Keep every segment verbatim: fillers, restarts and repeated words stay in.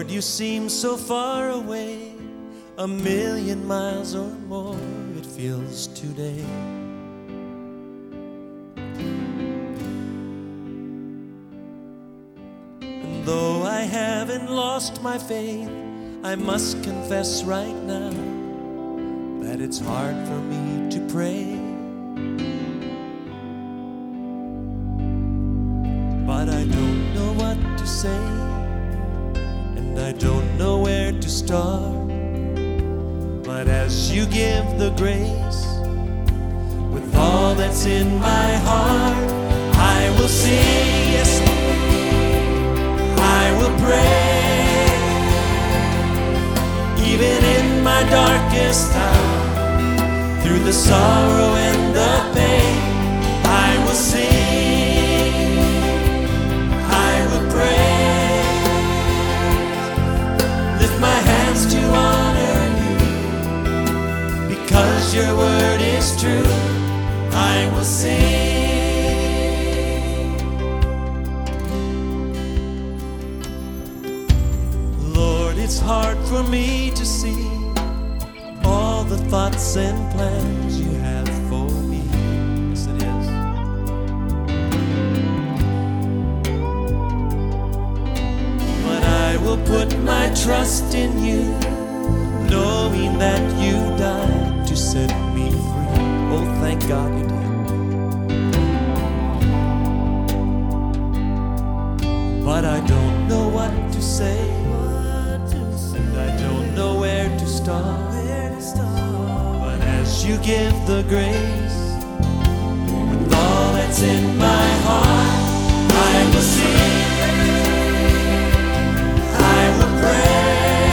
Lord, you seem so far away, a million miles or more it feels today. And though I haven't lost my faith, I must confess right now that it's hard for me to pray. But I don't know what to say, and I don't know where to start. But as you give the grace, with all that's in my heart, I will sing, yes, I will pray. Even in my darkest hour, through the sorrow and the pain, I will sing, I will pray. Lift my hands to honor you, because your word is true, I will sing. Lord, it's hard for me to see all the thoughts and plans you have for me. Yes, it is. But I will put my trust in you, knowing that you died to set me free. Oh, thank God you did. But I don't know what to say, and I don't know where to start. But as you give the grace, with all that's in my heart, I will sing, I will pray.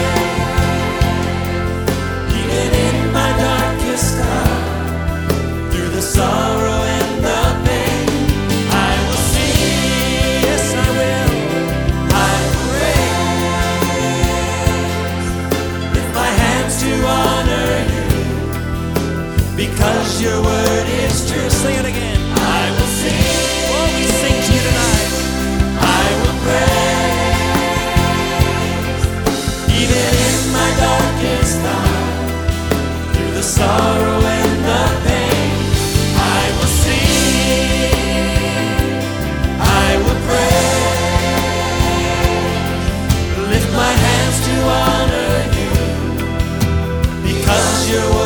Even in my darkest hour, through the sorrow and the pain, I will sing, yes I will, I will raise, lift my hands to honor you, because your word is true. Sing it again. I will sing. Oh, we sing to you tonight. I will praise, even in my darkest hour, through the sorrow and the pain, I will sing, I will praise, lift my hands to honor you, because your word